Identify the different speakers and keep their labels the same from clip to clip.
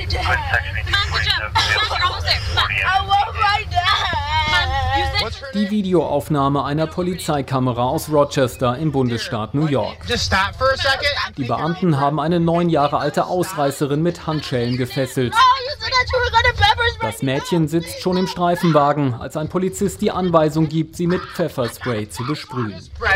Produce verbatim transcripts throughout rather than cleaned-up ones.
Speaker 1: my dad. Come on, good job. Come on, you're almost there. Come on. I want my dad. Come on, use this.
Speaker 2: Die Videoaufnahme einer Polizeikamera aus Rochester im Bundesstaat New York. Die Beamten haben eine neun Jahre alte Ausreißerin mit Handschellen gefesselt. Das Mädchen sitzt schon im Streifenwagen, als ein Polizist die Anweisung gibt, sie mit Pfefferspray zu besprühen.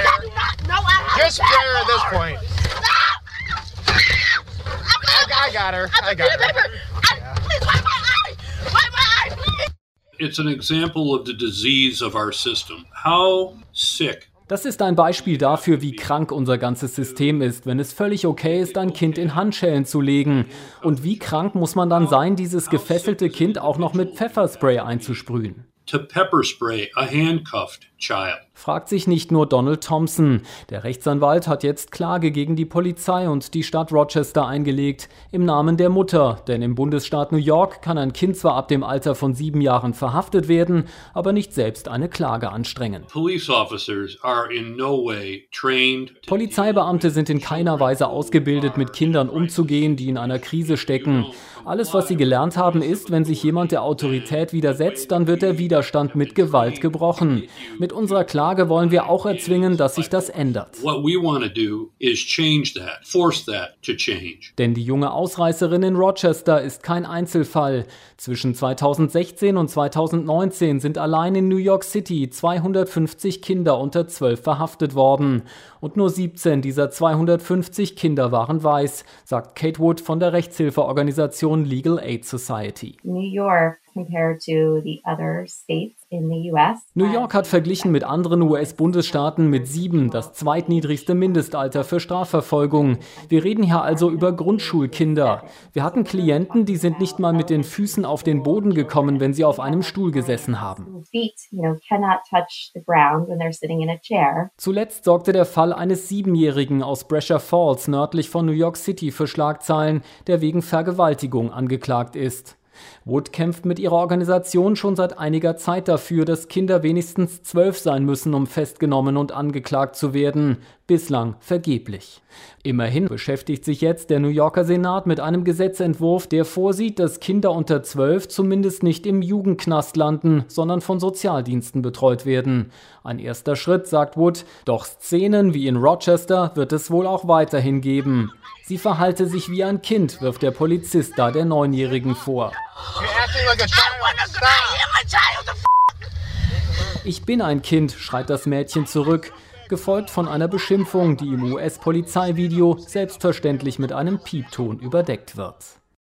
Speaker 3: It's an example of the disease of our system. How sick.
Speaker 2: Das ist ein Beispiel dafür, wie krank unser ganzes System ist, wenn es völlig okay ist, ein Kind in Handschellen zu legen. Und wie krank muss man dann sein, dieses gefesselte Kind auch noch mit Pfefferspray einzusprühen?
Speaker 3: To pepper spray a handcuffed child.
Speaker 2: Fragt sich nicht nur Donald Thompson. Der Rechtsanwalt hat jetzt Klage gegen die Polizei und die Stadt Rochester eingelegt, im Namen der Mutter. Denn im Bundesstaat New York kann ein Kind zwar ab dem Alter von sieben Jahren verhaftet werden, aber nicht selbst eine Klage anstrengen.
Speaker 3: Police officers are in no way trained.
Speaker 2: Polizeibeamte sind in keiner Weise ausgebildet, mit Kindern umzugehen, die in einer Krise stecken. Alles, was sie gelernt haben, ist, wenn sich jemand der Autorität widersetzt, dann wird der Widerstand mit Gewalt gebrochen. Mit unserer Klage wollen wir auch erzwingen, dass sich das ändert.
Speaker 3: What we want to do is change that, force that to change.
Speaker 2: Denn die junge Ausreißerin in Rochester ist kein Einzelfall. Zwischen zweitausendsechzehn und zweitausendneunzehn sind allein in New York City zweihundertfünfzig Kinder unter zwölf verhaftet worden. Und nur siebzehn dieser zweihundertfünfzig Kinder waren weiß, sagt Kate Wood von der Rechtshilfeorganisation Legal Aid Society.
Speaker 4: New York compared to the other states in the U S.
Speaker 2: New York hat verglichen mit anderen U S-Bundesstaaten mit sieben das zweitniedrigste Mindestalter für Strafverfolgung. Wir reden hier also über Grundschulkinder. Wir hatten Klienten, die sind nicht mal mit den Füßen auf den Boden gekommen, wenn sie auf einem Stuhl gesessen haben. Zuletzt sorgte der Fall eines Siebenjährigen aus Brescia Falls nördlich von New York City für Schlagzeilen, der wegen Vergewaltigung angeklagt ist. Wood kämpft mit ihrer Organisation schon seit einiger Zeit dafür, dass Kinder wenigstens zwölf sein müssen, um festgenommen und angeklagt zu werden. Bislang vergeblich. Immerhin beschäftigt sich jetzt der New Yorker Senat mit einem Gesetzentwurf, der vorsieht, dass Kinder unter zwölf zumindest nicht im Jugendknast landen, sondern von Sozialdiensten betreut werden. Ein erster Schritt, sagt Wood, doch Szenen wie in Rochester wird es wohl auch weiterhin geben. Sie verhalte sich wie ein Kind, wirft der Polizist da der Neunjährigen vor. Ich bin ein Kind, schreit das Mädchen zurück, gefolgt von einer Beschimpfung, die im U S-Polizeivideo selbstverständlich mit einem Piepton überdeckt wird.